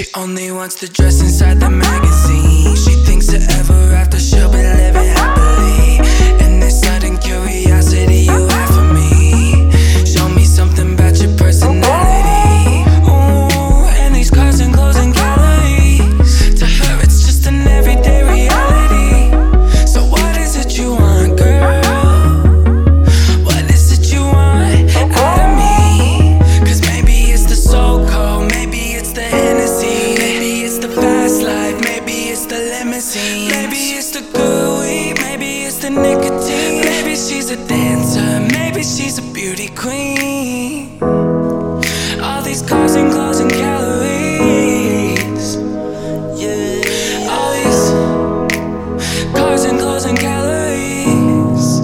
She only wants to dress inside the magazine. She thinks that ever after she'll be living happily. And this sudden curiosity you have for me, show me something about your personality. Ooh, and these cars and clothes and calories, to her it's just an everyday reality. So what is it you want, girl? What is it you want out of me? Cause maybe it's the soul code, maybe it's the Hennessy, maybe it's the fast life, maybe it's the limousine, maybe it's the good weed, maybe it's the nicotine. Maybe she's a dancer, maybe she's a beauty queen. All these cars and clothes and calories, yeah. All these cars and clothes and calories,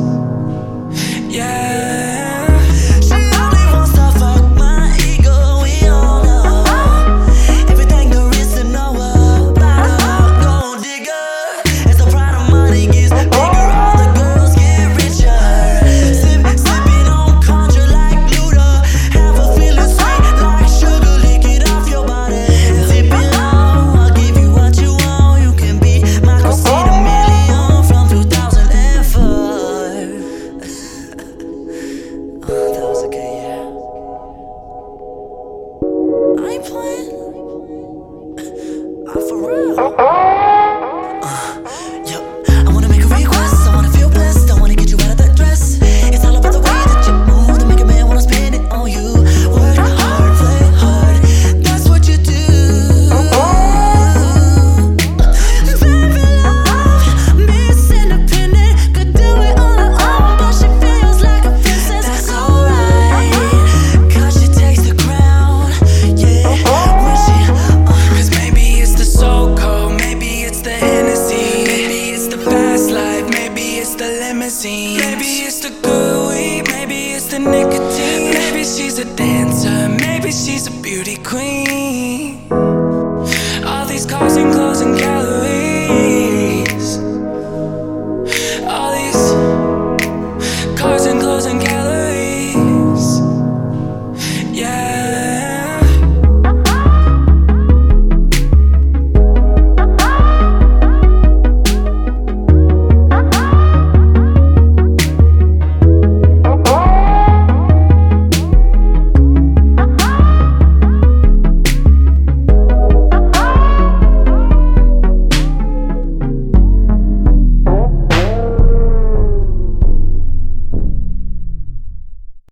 yeah. She only wants to fuck my ego, we all know. Everything there is to know about a gold digger. As the pride of money gets bigger, all the girls get richer. Sipping on conjure like Luda. Have a feeling sweet like sugar, lick it off your body. Zip it low, I'll give you what you want. You can be my Christina Milian from 2004. Oh, that was a good year. I ain't playing. For real. Yo, I wanna make a request. I wanna feel blessed. I wanna get you out of that dress. It's all about the way that you move to make a man wanna spend it on you. Work hard, play hard. That's what you do. Baby love, Miss Independent, could do it on her own, but she feels like a princess. That's alright, cause she takes the crown. Yeah, when she Cause maybe it's the soul code, maybe it's the Hennessy, maybe it's the fast life, maybe it's the limousine, maybe it's the good weed, maybe it's the nicotine. Maybe she's a dancer, maybe she's a beauty queen. All these cars and clothes and calories.